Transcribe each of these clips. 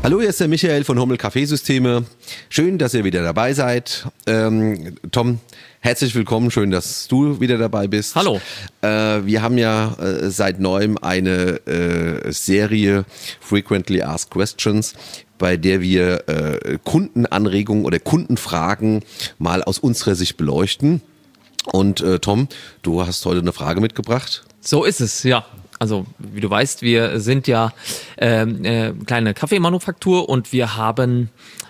Hallo, hier ist der Michael von Hummel Kaffeesysteme. Schön, dass ihr wieder dabei seid. Tom, herzlich willkommen. Schön, dass du wieder dabei bist. Hallo. Wir haben ja seit neuem eine Serie Frequently Asked Questions, bei der wir Kundenanregungen oder Kundenfragen mal aus unserer Sicht beleuchten. Und Tom, du hast heute eine Frage mitgebracht. So ist es, ja. Also wie du weißt, wir sind ja kleine Kaffeemanufaktur und wir haben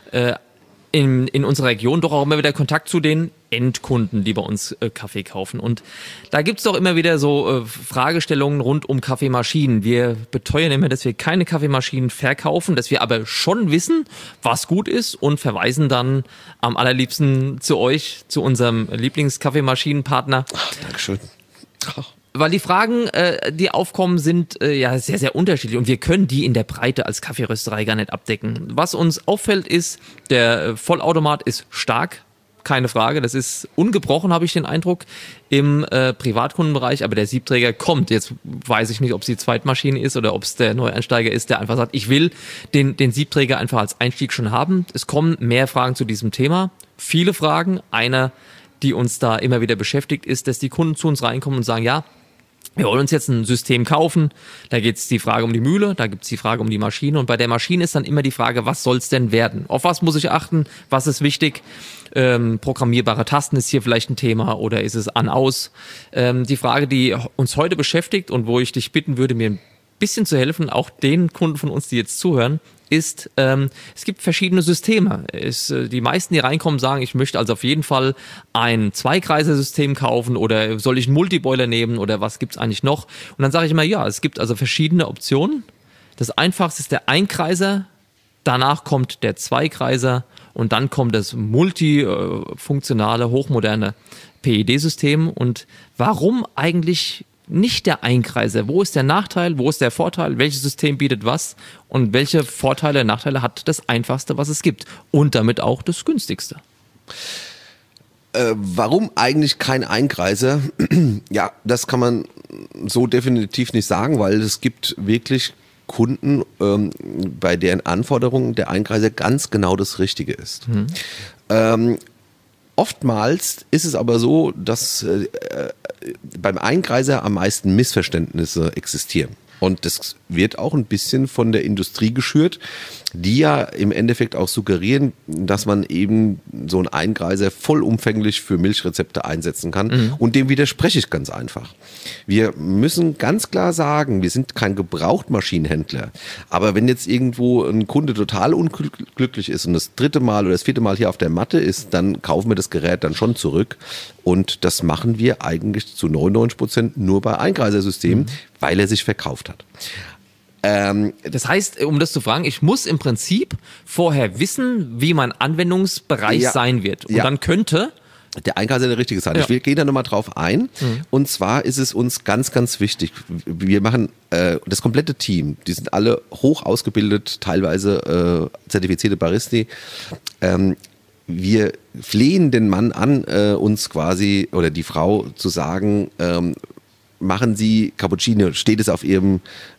in unserer Region doch auch immer wieder Kontakt zu den Endkunden, die bei uns Kaffee kaufen. Und da gibt's doch immer wieder so Fragestellungen rund um Kaffeemaschinen. Wir beteuern immer, dass wir keine Kaffeemaschinen verkaufen, dass wir aber schon wissen, was gut ist und verweisen dann am allerliebsten zu euch, zu unserem Lieblingskaffeemaschinenpartner. Dankeschön. Weil die Fragen, die aufkommen, sind ja sehr, sehr unterschiedlich und wir können die in der Breite als Kaffeerösterei gar nicht abdecken. Was uns auffällt ist, der Vollautomat ist stark, keine Frage. Das ist ungebrochen, habe ich den Eindruck, im Privatkundenbereich. Aber der Siebträger kommt. Jetzt weiß ich nicht, ob es die Zweitmaschine ist oder ob es der Neueinsteiger ist, der einfach sagt, ich will den Siebträger einfach als Einstieg schon haben. Es kommen mehr Fragen zu diesem Thema. Viele Fragen. Einer, die uns da immer wieder beschäftigt, ist, dass die Kunden zu uns reinkommen und sagen, ja, wir wollen uns jetzt ein System kaufen, da geht es die Frage um die Mühle, da gibt es die Frage um die Maschine und bei der Maschine ist dann immer die Frage, was soll es denn werden? Auf was muss ich achten? Was ist wichtig? Programmierbare Tasten ist hier vielleicht ein Thema oder ist es an-aus? Die Frage, die uns heute beschäftigt und wo ich dich bitten würde, mir ein bisschen zu helfen, auch den Kunden von uns, die jetzt zuhören, ist, es gibt verschiedene Systeme. Die meisten, die reinkommen, sagen, ich möchte also auf jeden Fall ein Zweikreiser-System kaufen oder soll ich einen Multiboiler nehmen oder was gibt's eigentlich noch? Und dann sage ich immer, ja, es gibt also verschiedene Optionen. Das einfachste ist der Einkreiser, danach kommt der Zweikreiser und dann kommt das multifunktionale, hochmoderne PED-System. Und warum eigentlich nicht der Einkreiser? Wo ist der Nachteil? Wo ist der Vorteil? Welches System bietet was? Und welche Vorteile, Nachteile hat das Einfachste, was es gibt? Und damit auch das Günstigste. Warum eigentlich kein Einkreiser? Ja, das kann man so definitiv nicht sagen, weil es gibt wirklich Kunden, bei deren Anforderungen der Einkreiser ganz genau das Richtige ist. Oftmals ist es aber so, dass beim Einkreiser am meisten Missverständnisse existieren. Und das wird auch ein bisschen von der Industrie geschürt, die ja im Endeffekt auch suggerieren, dass man eben so einen Einkreiser vollumfänglich für Milchrezepte einsetzen kann. Und dem widerspreche ich ganz einfach. Wir müssen ganz klar sagen, wir sind kein Gebrauchtmaschinenhändler. Aber wenn jetzt irgendwo ein Kunde total unglücklich ist und das 3. Mal oder das 4. Mal hier auf der Matte ist, dann kaufen wir das Gerät dann schon zurück. Und das machen wir eigentlich zu 99% nur bei Einkreisersystemen, weil er sich verkauft hat. Das heißt, um das zu fragen, ich muss im Prinzip vorher wissen, wie mein Anwendungsbereich sein wird. Und dann könnte der Einkreiser der richtige sein. Ja. Ich gehe da nochmal drauf ein. Und zwar ist es uns ganz, ganz wichtig. Wir machen das komplette Team, die sind alle hoch ausgebildet, teilweise zertifizierte Baristi. Wir flehen den Mann an, uns quasi oder die Frau zu sagen, machen Sie Cappuccino, steht es auf Ihrem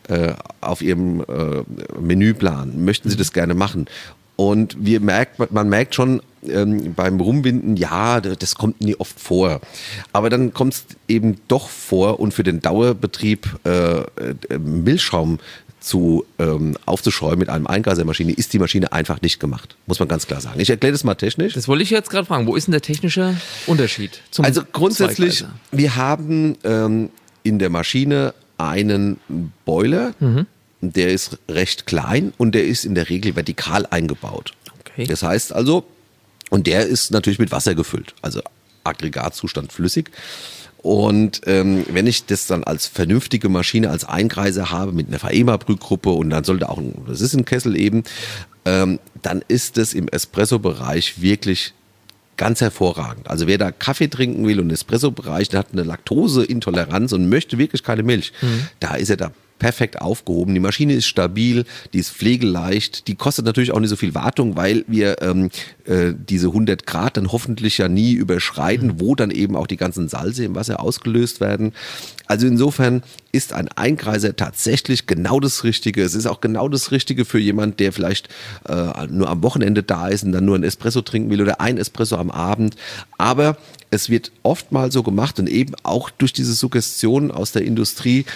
Menüplan, möchten Sie das gerne machen? Und man merkt schon beim Rumwinden, ja, das kommt nie oft vor. Aber dann kommt es eben doch vor und für den Dauerbetrieb Milchschaum aufzuschäumen mit einem Einkreisermaschine, ist die Maschine einfach nicht gemacht. Muss man ganz klar sagen. Ich erkläre das mal technisch. Das wollte ich jetzt gerade fragen. Wo ist denn der technische Unterschied zum Also grundsätzlich, Zweikreiser? Wir haben in der Maschine einen Boiler, der ist recht klein und der ist in der Regel vertikal eingebaut. Okay. Das heißt also, und der ist natürlich mit Wasser gefüllt, also Aggregatzustand flüssig. Und wenn ich das dann als vernünftige Maschine, als Einkreiser habe mit einer VAEMA-Brühgruppe und dann sollte auch, das ist ein Kessel eben, dann ist es im Espresso-Bereich wirklich ganz hervorragend. Also wer da Kaffee trinken will und Espresso-Bereich, der hat eine Laktoseintoleranz und möchte wirklich keine Milch, da ist er da perfekt aufgehoben. Die Maschine ist stabil, die ist pflegeleicht, die kostet natürlich auch nicht so viel Wartung, weil wir diese 100 Grad dann hoffentlich ja nie überschreiten, wo dann eben auch die ganzen Salze im Wasser ausgelöst werden. Also insofern ist ein Einkreiser tatsächlich genau das Richtige. Es ist auch genau das Richtige für jemand, der vielleicht nur am Wochenende da ist und dann nur ein Espresso trinken will oder ein Espresso am Abend. Aber es wird oftmals so gemacht und eben auch durch diese Suggestion aus der Industrie,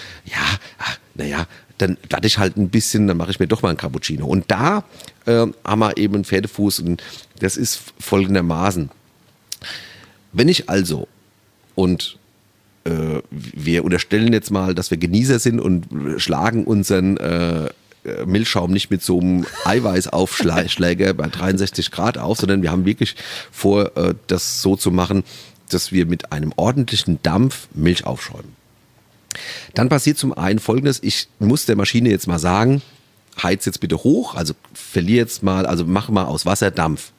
dann warte ich halt ein bisschen, dann mache ich mir doch mal einen Cappuccino. Und da haben wir eben einen Pferdefuß und das ist folgendermaßen. Wenn ich also, und wir unterstellen jetzt mal, dass wir Genießer sind und schlagen unseren Milchschaum nicht mit so einem Eiweißaufschläger bei 63 Grad auf, sondern wir haben wirklich vor, das so zu machen, dass wir mit einem ordentlichen Dampf Milch aufschäumen. Dann passiert zum einen Folgendes, ich muss der Maschine jetzt mal sagen, heiz jetzt bitte hoch, also mach mal aus Wasser Dampf.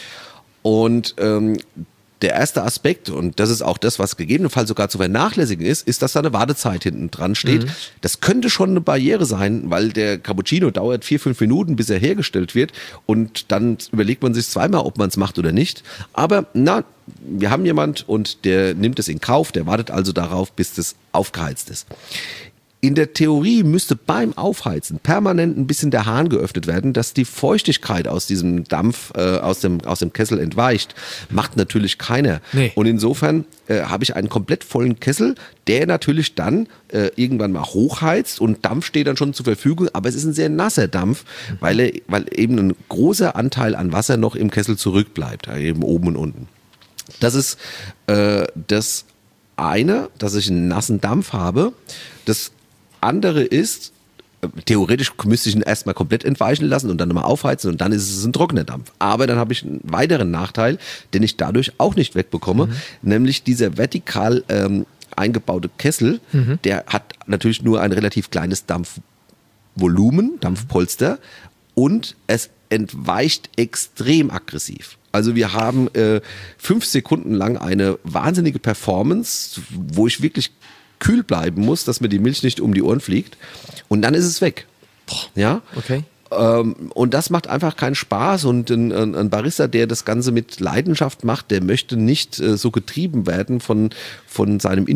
Und der erste Aspekt, und das ist auch das, was gegebenenfalls sogar zu vernachlässigen ist, dass da eine Wartezeit hinten dran steht. Das könnte schon eine Barriere sein, weil der Cappuccino dauert 4-5 Minuten, bis er hergestellt wird und dann überlegt man sich zweimal, ob man es macht oder nicht. Aber wir haben jemand und der nimmt es in Kauf, der wartet also darauf, bis das aufgeheizt ist. In der Theorie müsste beim Aufheizen permanent ein bisschen der Hahn geöffnet werden, dass die Feuchtigkeit aus diesem Dampf, aus dem Kessel entweicht. Macht natürlich keiner. Nee. Und insofern habe ich einen komplett vollen Kessel, der natürlich dann irgendwann mal hochheizt und Dampf steht dann schon zur Verfügung, aber es ist ein sehr nasser Dampf, weil eben ein großer Anteil an Wasser noch im Kessel zurückbleibt, eben oben und unten. Das ist das eine, dass ich einen nassen Dampf habe. Das andere ist, theoretisch müsste ich ihn erstmal komplett entweichen lassen und dann nochmal aufheizen und dann ist es ein trockener Dampf. Aber dann habe ich einen weiteren Nachteil, den ich dadurch auch nicht wegbekomme, nämlich dieser vertikal eingebaute Kessel, der hat natürlich nur ein relativ kleines Dampfvolumen, Dampfpolster und es entweicht extrem aggressiv. Also wir haben 5 Sekunden lang eine wahnsinnige Performance, wo ich wirklich kühl bleiben muss, dass mir die Milch nicht um die Ohren fliegt und dann ist es weg. Ja? Okay. Und das macht einfach keinen Spaß und ein Barista, der das Ganze mit Leidenschaft macht, der möchte nicht so getrieben werden von seinem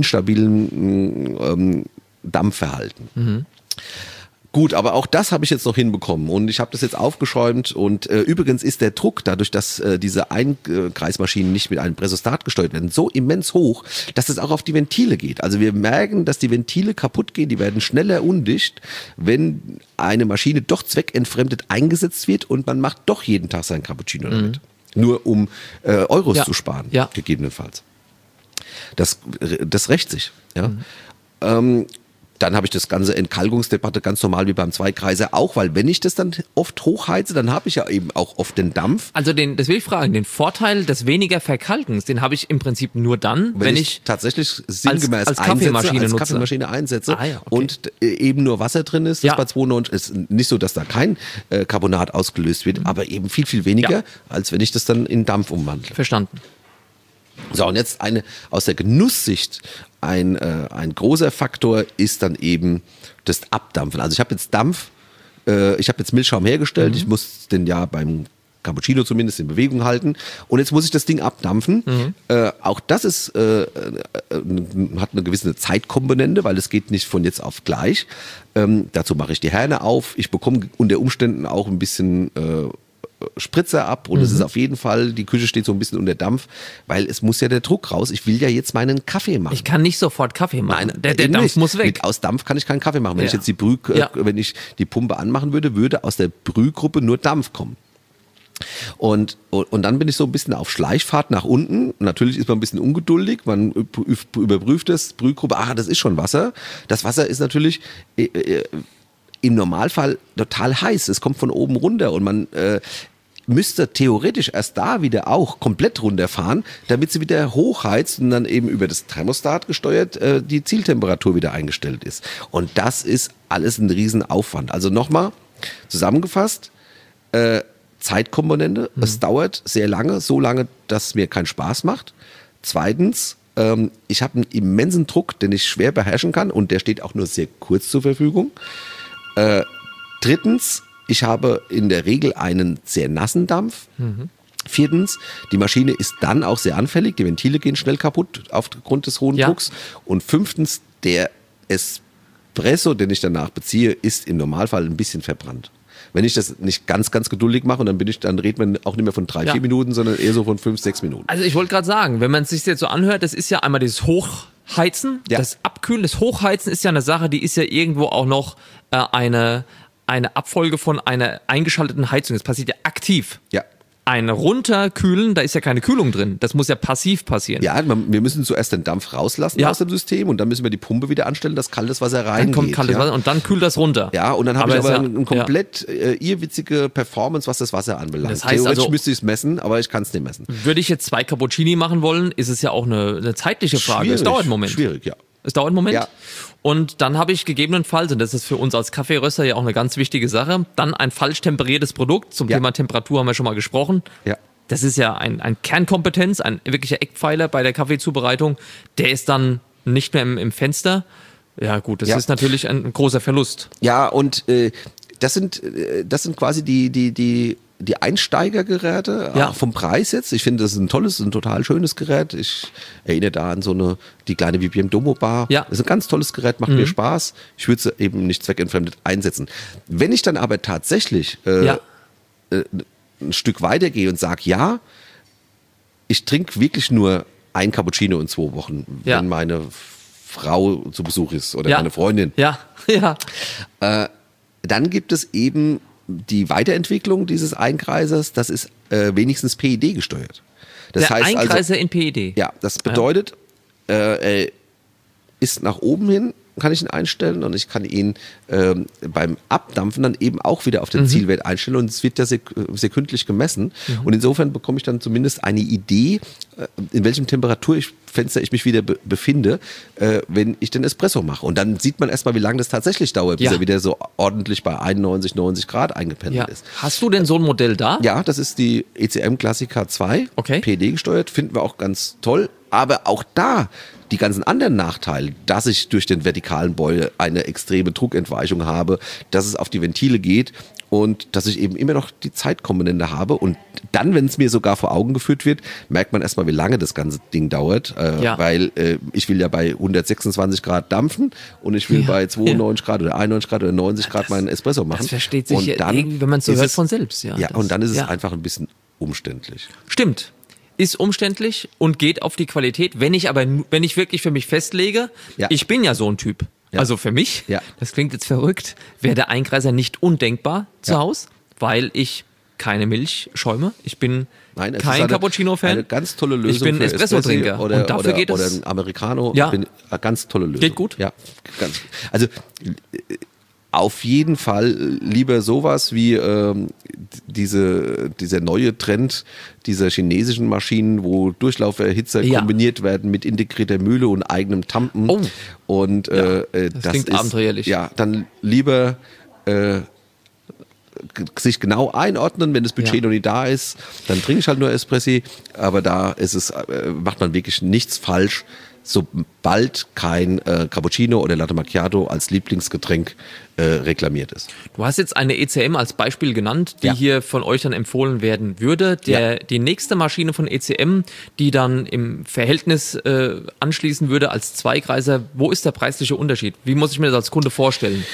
instabilen Dampfverhalten. Gut, aber auch das habe ich jetzt noch hinbekommen und ich habe das jetzt aufgeschäumt und übrigens ist der Druck, dadurch, dass diese Einkreismaschinen nicht mit einem Pressostat gesteuert werden, so immens hoch, dass es auch auf die Ventile geht. Also wir merken, dass die Ventile kaputt gehen, die werden schneller undicht, wenn eine Maschine doch zweckentfremdet eingesetzt wird und man macht doch jeden Tag sein Cappuccino damit. Nur um Euros zu sparen, gegebenenfalls. Das rächt sich. Ja. Dann habe ich das ganze Entkalkungsdebatte ganz normal wie beim Zweikreiser auch, weil wenn ich das dann oft hochheize, dann habe ich ja eben auch oft den Dampf. Also das will ich fragen, den Vorteil des weniger Verkalkens, den habe ich im Prinzip nur dann, wenn ich tatsächlich sinngemäß als Kaffeemaschine einsetze und eben nur Wasser drin ist. Das bei 92 ist nicht so, dass da kein Carbonat ausgelöst wird, aber eben viel, viel weniger, als wenn ich das dann in Dampf umwandle. Verstanden. So, und jetzt aus der Genusssicht ein großer Faktor ist dann eben das Abdampfen. Also ich habe jetzt Milchschaum hergestellt, ich muss den ja beim Cappuccino zumindest in Bewegung halten und jetzt muss ich das Ding abdampfen. Auch das ist, hat eine gewisse Zeitkomponente, weil es geht nicht von jetzt auf gleich. Dazu mache ich die Herne auf. Ich bekomme unter Umständen auch ein bisschen Spritzer ab und es ist auf jeden Fall, die Küche steht so ein bisschen unter Dampf, weil es muss ja der Druck raus. Ich will ja jetzt meinen Kaffee machen. Ich kann nicht sofort Kaffee machen. Nein, der Dampf muss weg. Aus Dampf kann ich keinen Kaffee machen. Wenn ich jetzt wenn ich die Pumpe anmachen würde aus der Brühgruppe nur Dampf kommen. Und dann bin ich so ein bisschen auf Schleichfahrt nach unten. Natürlich ist man ein bisschen ungeduldig. Man überprüft das, Brühgruppe, das ist schon Wasser. Das Wasser ist natürlich im Normalfall total heiß. Es kommt von oben runter und man müsste theoretisch erst da wieder auch komplett runterfahren, damit sie wieder hochheizt und dann eben über das Thermostat gesteuert die Zieltemperatur wieder eingestellt ist. Und das ist alles ein Riesenaufwand. Also nochmal zusammengefasst, Zeitkomponente, es dauert sehr lange, so lange, dass es mir keinen Spaß macht. Zweitens, Ich habe einen immensen Druck, den ich schwer beherrschen kann und der steht auch nur sehr kurz zur Verfügung. Drittens, ich habe in der Regel einen sehr nassen Dampf. Viertens, die Maschine ist dann auch sehr anfällig, die Ventile gehen schnell kaputt aufgrund des hohen Drucks. Und fünftens, der Espresso, den ich danach beziehe, ist im Normalfall ein bisschen verbrannt. Wenn ich das nicht ganz, ganz geduldig mache, und dann redet man auch nicht mehr von 3-4 Minuten, sondern eher so von 5-6 Minuten. Also ich wollte gerade sagen, wenn man es sich jetzt so anhört, das ist ja einmal dieses Hochheizen, das Abkühlen, das Hochheizen ist ja eine Sache, die ist ja irgendwo auch noch eine Abfolge von einer eingeschalteten Heizung. Das passiert ja aktiv. Ja. Ein Runterkühlen, da ist ja keine Kühlung drin. Das muss ja passiv passieren. Ja, wir müssen zuerst den Dampf rauslassen aus dem System und dann müssen wir die Pumpe wieder anstellen, dass kaltes Wasser reingeht. Dann kommt kaltes Wasser und dann kühlt das runter. Ja, und dann habe ich aber eine komplett irrwitzige Performance, was das Wasser anbelangt. Das heißt theoretisch also, müsste ich es messen, aber ich kann es nicht messen. Würde ich jetzt 2 Cappuccini machen wollen, ist es ja auch eine zeitliche Frage. Schwierig, es dauert einen Moment. Schwierig, ja. Es dauert einen Moment. Ja. Und dann habe ich gegebenenfalls, und das ist für uns als Kaffeeröster ja auch eine ganz wichtige Sache, dann ein falsch temperiertes Produkt. Zum Thema Temperatur haben wir schon mal gesprochen. Ja. Das ist ja ein Kernkompetenz, ein wirklicher Eckpfeiler bei der Kaffeezubereitung. Der ist dann nicht mehr im Fenster. Ja gut, das ist natürlich ein großer Verlust. Ja, und das sind quasi die Einsteigergeräte, auch vom Preis jetzt. Ich finde, das ist ein total schönes Gerät. Ich erinnere da an die kleine VPM Domo Bar. Ja. Das ist ein ganz tolles Gerät, macht mir Spaß. Ich würde es eben nicht zweckentfremdet einsetzen. Wenn ich dann aber tatsächlich ein Stück weitergehe und sage, ich trinke wirklich nur ein Cappuccino in 2 Wochen, wenn meine Frau zu Besuch ist oder meine Freundin. Ja. Dann gibt es eben die Weiterentwicklung dieses Einkreisers, das ist wenigstens PED gesteuert. Das der heißt Einkreiser in PED? Ja, das bedeutet, ist nach oben hin, kann ich ihn einstellen und ich kann ihn beim Abdampfen dann eben auch wieder auf den Zielwert einstellen und es wird ja sekündlich gemessen und insofern bekomme ich dann zumindest eine Idee, in welchem Temperaturfenster ich mich wieder befinde, wenn ich den Espresso mache. Und dann sieht man erstmal, wie lange das tatsächlich dauert, bis er wieder so ordentlich bei 91, 90 Grad eingependelt ist. Hast du denn so ein Modell da? Ja, das ist die ECM Classica 2, PED gesteuert, finden wir auch ganz toll, aber auch da die ganzen anderen Nachteile, dass ich durch den vertikalen Beutel eine extreme Druckentweichung habe, dass es auf die Ventile geht und dass ich eben immer noch die Zeitkomponente habe. Und dann, wenn es mir sogar vor Augen geführt wird, merkt man erstmal, wie lange das ganze Ding dauert. Weil ich will ja bei 126 Grad dampfen und ich will bei 92 Grad oder 91 Grad oder 90 Grad meinen Espresso machen. Das versteht sich und dann irgendwie, wenn man es so hört, von selbst. Und dann ist es einfach ein bisschen umständlich. Stimmt. Ist umständlich und geht auf die Qualität. Wenn ich wirklich für mich festlege, ich bin ja so ein Typ. Ja. Also für mich, das klingt jetzt verrückt, wäre der Einkreiser nicht undenkbar zu Hause, weil ich keine Milch schäume. Ich bin kein Cappuccino-Fan. Eine ganz tolle Lösung. Ich bin Espresso-Trinker. Und dafür geht es. Oder ein Americano. Ja. Eine ganz tolle Lösung. Geht gut. Ja, also auf jeden Fall lieber sowas wie dieser neue Trend dieser chinesischen Maschinen, wo Durchlauferhitzer kombiniert werden mit integrierter Mühle und eigenem Tampen. Oh. Und das klingt abenteuerlich. Ja, dann lieber sich genau einordnen, wenn das Budget noch nicht da ist, dann trinke ich halt nur Espressi, aber da macht man wirklich nichts falsch, sobald kein Cappuccino oder Latte Macchiato als Lieblingsgetränk reklamiert ist. Du hast jetzt eine ECM als Beispiel genannt, die hier von euch dann empfohlen werden würde. Die nächste Maschine von ECM, die dann im Verhältnis anschließen würde als Zweigreiser, wo ist der preisliche Unterschied? Wie muss ich mir das als Kunde vorstellen?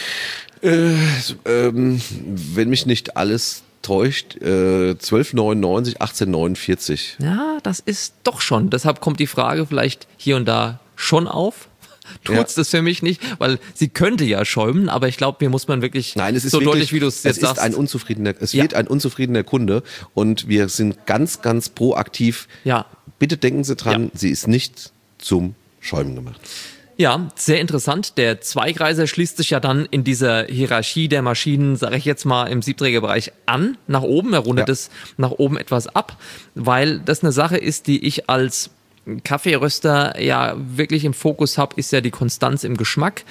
Wenn mich nicht alles täuscht, 12,99, 18,49. Ja, das ist doch schon. Deshalb kommt die Frage vielleicht hier und da schon auf. Tut's das für mich nicht, weil sie könnte ja schäumen, aber ich glaube, mir muss man wirklich deutlich, wie du es jetzt sagst. Es wird ein unzufriedener Kunde und wir sind ganz, ganz proaktiv. Ja. Bitte denken Sie dran, sie ist nicht zum Schäumen gemacht. Ja, sehr interessant. Der Zweigreiser schließt sich ja dann in dieser Hierarchie der Maschinen, sage ich jetzt mal, im Siebträgerbereich an, nach oben. Er rundet es nach oben etwas ab, weil das eine Sache ist, die ich als Kaffeeröster ja wirklich im Fokus habe, ist ja die Konstanz im Geschmack.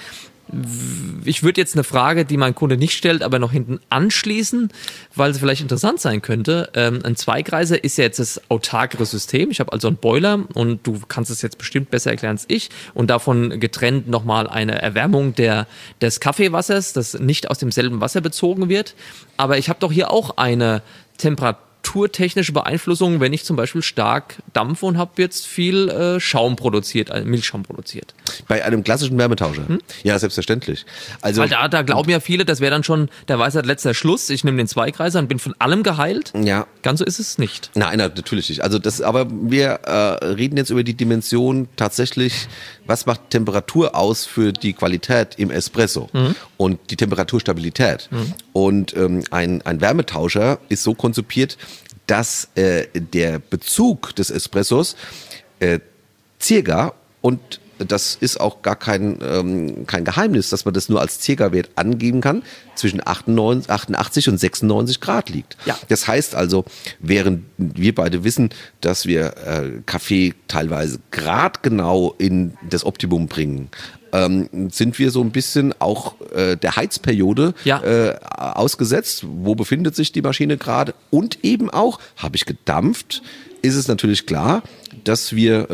Ich würde jetzt eine Frage, die mein Kunde nicht stellt, aber noch hinten anschließen, weil sie vielleicht interessant sein könnte. Ein Zweigreiser ist ja jetzt das autarkere System. Ich habe also einen Boiler und du kannst es jetzt bestimmt besser erklären als ich. Und davon getrennt nochmal eine Erwärmung des Kaffeewassers, das nicht aus demselben Wasser bezogen wird. Aber ich habe doch hier auch eine temperaturtechnische Beeinflussung, wenn ich zum Beispiel stark dampfe und habe jetzt viel Schaum produziert, Milchschaum produziert. Bei einem klassischen Wärmetauscher? Ja, selbstverständlich. Also, Weil da glauben ja viele, das wäre dann schon der Weisheit letzter Schluss. Ich nehme den Zweigreiser und bin von allem geheilt. ja. Ganz so ist es nicht. Nein, natürlich nicht. Also aber wir reden jetzt über die Dimension tatsächlich, was macht Temperatur aus für die Qualität im Espresso und die Temperaturstabilität. Und ein Wärmetauscher ist so konzipiert, dass der Bezug des Espressos circa, und das ist auch gar kein Geheimnis, dass man das nur als Circa-Wert angeben kann, zwischen 88 und 96 Grad liegt. Ja. Das heißt also, während wir beide wissen, dass wir Kaffee teilweise gradgenau in das Optimum bringen, sind wir so ein bisschen auch der Heizperiode ausgesetzt. Wo befindet sich die Maschine gerade? Und eben auch, habe ich gedampft, ist es natürlich klar, dass wir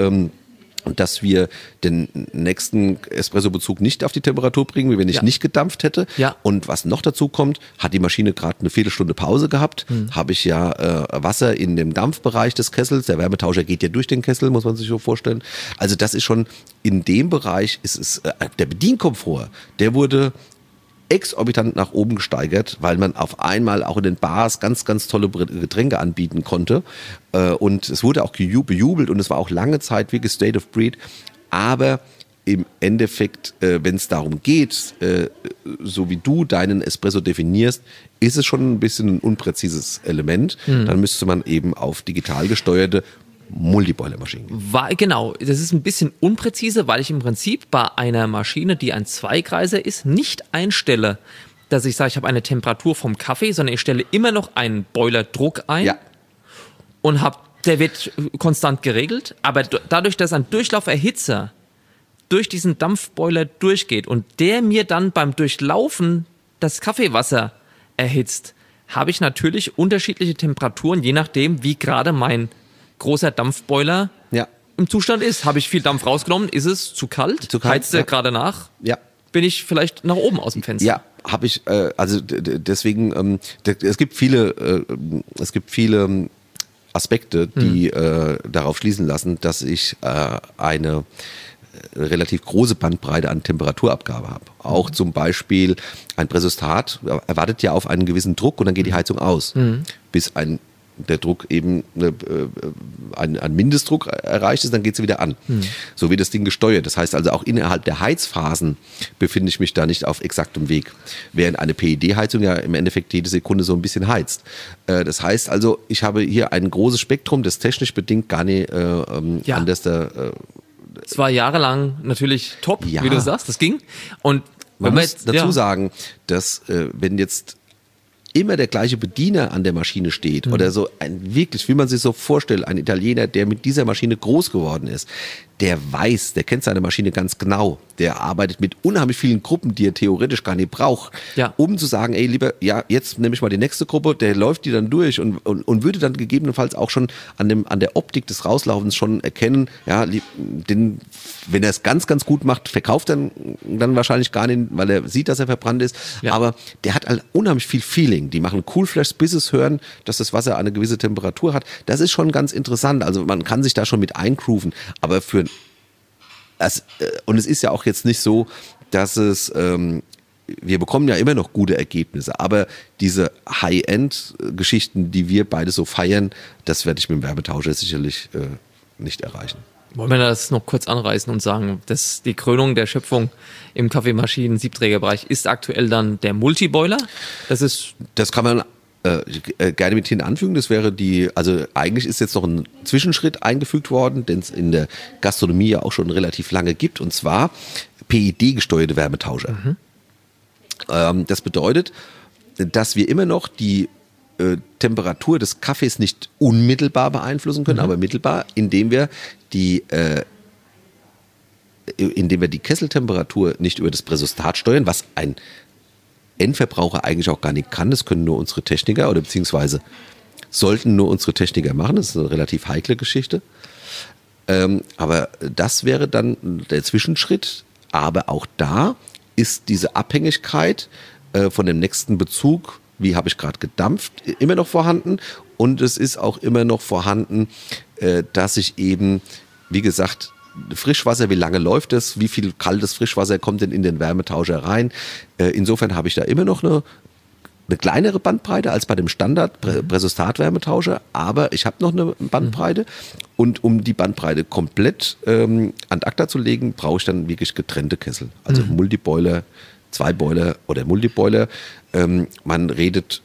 den nächsten Espresso-Bezug nicht auf die Temperatur bringen, wie wenn ich nicht gedampft hätte. Ja. Und was noch dazu kommt, hat die Maschine gerade eine Viertelstunde Pause gehabt, habe ich ja Wasser in dem Dampfbereich des Kessels, der Wärmetauscher geht ja durch den Kessel, muss man sich so vorstellen. Also das ist schon, in dem Bereich ist es, der Bedienkomfort, der wurde exorbitant nach oben gesteigert, weil man auf einmal auch in den Bars ganz, ganz tolle Getränke anbieten konnte. Und es wurde auch bejubelt und es war auch lange Zeit wirklich State of Breed. Aber im Endeffekt, wenn es darum geht, so wie du deinen Espresso definierst, ist es schon ein bisschen ein unpräzises Element. Dann müsste man eben auf digital gesteuerte Multiboiler-Maschinen gehen. Genau, das ist ein bisschen unpräzise, weil ich im Prinzip bei einer Maschine, die ein Zweigreiser ist, nicht einstelle, dass ich sage, ich habe eine Temperatur vom Kaffee, sondern ich stelle immer noch einen Boilerdruck ein und der wird konstant geregelt, aber dadurch, dass ein Durchlauferhitzer durch diesen Dampfboiler durchgeht und der mir dann beim Durchlaufen das Kaffeewasser erhitzt, habe ich natürlich unterschiedliche Temperaturen, je nachdem, wie gerade mein großer Dampfboiler im Zustand ist. Habe ich viel Dampf rausgenommen, ist es zu kalt? Heizt er gerade nach? Ja. Bin ich vielleicht nach oben aus dem Fenster? Ja, habe ich, also deswegen, es gibt viele Aspekte, die darauf schließen lassen, dass ich eine relativ große Bandbreite an Temperaturabgabe habe. Auch zum Beispiel ein Präsostat erwartet ja auf einen gewissen Druck und dann geht die Heizung aus, bis der Druck eben ein Mindestdruck erreicht ist, dann geht sie wieder an. So wird das Ding gesteuert. Das heißt also, auch innerhalb der Heizphasen befinde ich mich da nicht auf exaktem Weg. Während eine PED-Heizung ja im Endeffekt jede Sekunde so ein bisschen heizt. Das heißt also, ich habe hier ein großes Spektrum, das technisch bedingt gar nicht anders. 2 Jahre lang natürlich top, wie du sagst, das ging. Und man muss dazu sagen, dass wenn jetzt immer der gleiche Bediener an der Maschine steht oder so wirklich, wie man sich so vorstellt, ein Italiener, der mit dieser Maschine groß geworden ist, der kennt seine Maschine ganz genau. Der arbeitet mit unheimlich vielen Gruppen, die er theoretisch gar nicht braucht, um zu sagen, ey, lieber, jetzt nehme ich mal die nächste Gruppe, der läuft die dann durch und würde dann gegebenenfalls auch schon an der Optik des Rauslaufens schon erkennen, wenn er es ganz, ganz gut macht, verkauft er dann wahrscheinlich gar nicht, weil er sieht, dass er verbrannt ist. Ja. Aber der hat halt unheimlich viel Feeling. Die machen Coolflash, bis es hören, dass das Wasser eine gewisse Temperatur hat. Das ist schon ganz interessant. Also man kann sich da schon mit eingrooven. Aber und es ist ja auch jetzt nicht so, dass wir bekommen ja immer noch gute Ergebnisse, aber diese High-End-Geschichten, die wir beide so feiern, das werde ich mit dem Wärmetauscher sicherlich nicht erreichen. Wollen wir das noch kurz anreißen und sagen, dass die Krönung der Schöpfung im Kaffeemaschinen-Siebträgerbereich ist aktuell dann der Multiboiler? Das kann man gerne mit hinten anfügen. Das wäre also eigentlich ist jetzt noch ein Zwischenschritt eingefügt worden, den es in der Gastronomie ja auch schon relativ lange gibt, und zwar PED-gesteuerte Wärmetauscher. Das bedeutet, dass wir immer noch die Temperatur des Kaffees nicht unmittelbar beeinflussen können, aber mittelbar, indem wir die indem wir die Kesseltemperatur nicht über das Präsostat steuern, was ein Endverbraucher eigentlich auch gar nicht kann. Das können nur unsere Techniker oder beziehungsweise sollten nur unsere Techniker machen. Das ist eine relativ heikle Geschichte. Aber das wäre dann der Zwischenschritt. Aber auch da ist diese Abhängigkeit von dem nächsten Bezug, wie habe ich gerade gedampft, immer noch vorhanden. Und es ist auch immer noch vorhanden, dass ich eben, wie gesagt, Frischwasser, wie lange läuft es, wie viel kaltes Frischwasser kommt denn in den Wärmetauscher rein. Insofern habe ich da immer noch eine kleinere Bandbreite als bei dem Standard Präsostat-Wärmetauscher, aber ich habe noch eine Bandbreite und um die Bandbreite komplett ad acta zu legen, brauche ich dann wirklich getrennte Kessel. Also Multiboiler, Zweiboiler oder Multiboiler. Man redet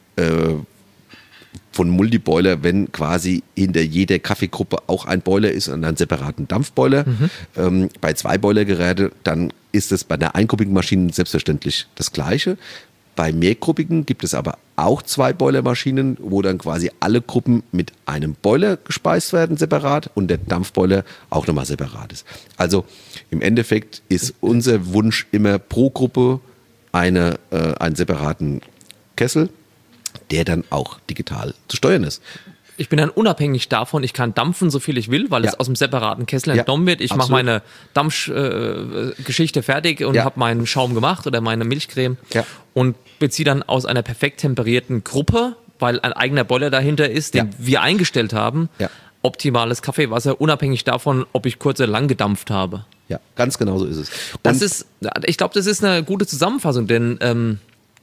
von Multiboiler, wenn quasi hinter jeder Kaffeegruppe auch ein Boiler ist und einen separaten Dampfboiler. Bei Zweiboilergeräten, dann ist es bei einer eingruppigen Maschine selbstverständlich das Gleiche. Bei mehrgruppigen gibt es aber auch Zweiboilermaschinen, wo dann quasi alle Gruppen mit einem Boiler gespeist werden, separat, und der Dampfboiler auch nochmal separat ist. Also im Endeffekt ist unser Wunsch immer pro Gruppe einen separaten Kessel, der dann auch digital zu steuern ist. Ich bin dann unabhängig davon, ich kann dampfen, so viel ich will, weil es aus dem separaten Kessel entnommen wird. Ich mache meine Dampfgeschichte fertig und habe meinen Schaum gemacht oder meine Milchcreme und beziehe dann aus einer perfekt temperierten Gruppe, weil ein eigener Boiler dahinter ist, den wir eingestellt haben, optimales Kaffeewasser, unabhängig davon, ob ich kurz oder lang gedampft habe. Ja, ganz genau so ist es. Ich glaube, das ist eine gute Zusammenfassung, denn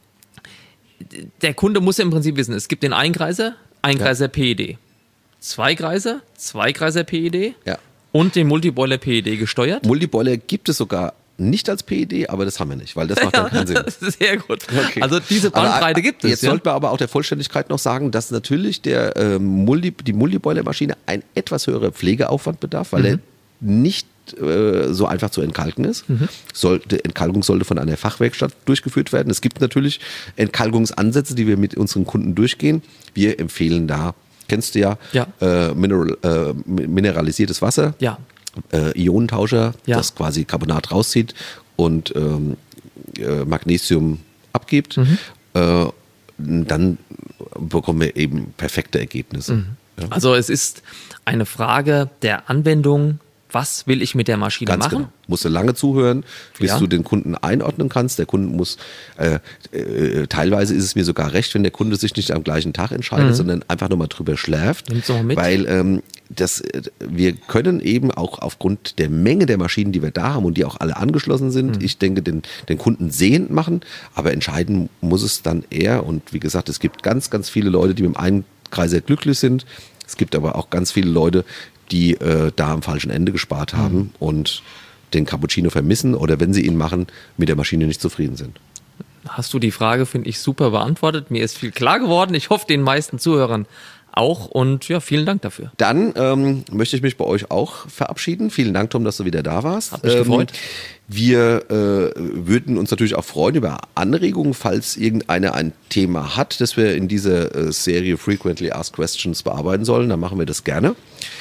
der Kunde muss ja im Prinzip wissen, es gibt den Einkreiser PED, Zweikreiser PED und den Multiboiler PED gesteuert. Multiboiler gibt es sogar nicht als PED, aber das haben wir nicht, weil das macht dann keinen Sinn. Sehr gut. Okay. Also diese Bandbreite gibt es. Jetzt sollten wir aber auch der Vollständigkeit noch sagen, dass natürlich die Multiboiler-Maschine ein etwas höherer Pflegeaufwand bedarf, weil er nicht so einfach zu entkalken ist. Die Entkalkung sollte von einer Fachwerkstatt durchgeführt werden. Es gibt natürlich Entkalkungsansätze, die wir mit unseren Kunden durchgehen. Wir empfehlen da, kennst du mineralisiertes Wasser, Ionentauscher, das quasi Carbonat rauszieht und Magnesium abgibt. Dann bekommen wir eben perfekte Ergebnisse. Ja. Also es ist eine Frage der Anwendung. Was will ich mit der Maschine machen? Genau. Musst du lange zuhören, bis du den Kunden einordnen kannst. Der Kunde muss, teilweise ist es mir sogar recht, wenn der Kunde sich nicht am gleichen Tag entscheidet, sondern einfach nochmal drüber schläft. Nimm's mal mit. Weil wir können eben auch aufgrund der Menge der Maschinen, die wir da haben und die auch alle angeschlossen sind, ich denke, den Kunden sehend machen, aber entscheiden muss es dann er. Und wie gesagt, es gibt ganz, ganz viele Leute, die mit dem Einkreiser glücklich sind. Es gibt aber auch ganz viele Leute, die da am falschen Ende gespart haben und den Cappuccino vermissen oder wenn sie ihn machen, mit der Maschine nicht zufrieden sind. Hast du die Frage, finde ich, super beantwortet. Mir ist viel klar geworden. Ich hoffe, den meisten Zuhörern auch und ja, vielen Dank dafür. Dann möchte ich mich bei euch auch verabschieden. Vielen Dank, Tom, dass du wieder da warst. Hat mich gefreut. Wir würden uns natürlich auch freuen über Anregungen, falls irgendeiner ein Thema hat, das wir in dieser Serie Frequently Asked Questions bearbeiten sollen. Dann machen wir das gerne.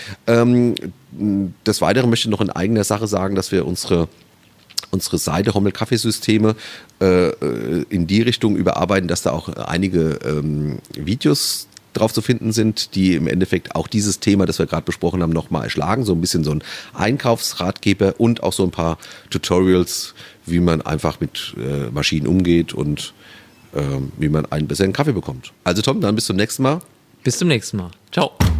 Des Weiteren möchte ich noch in eigener Sache sagen, dass wir unsere Seite Hommel-Kaffeesysteme in die Richtung überarbeiten, dass da auch einige Videos drauf zu finden sind, die im Endeffekt auch dieses Thema, das wir gerade besprochen haben, nochmal erschlagen. So ein bisschen so ein Einkaufsratgeber und auch so ein paar Tutorials, wie man einfach mit Maschinen umgeht und wie man einen besseren Kaffee bekommt. Also Tom, dann bis zum nächsten Mal. Bis zum nächsten Mal. Ciao.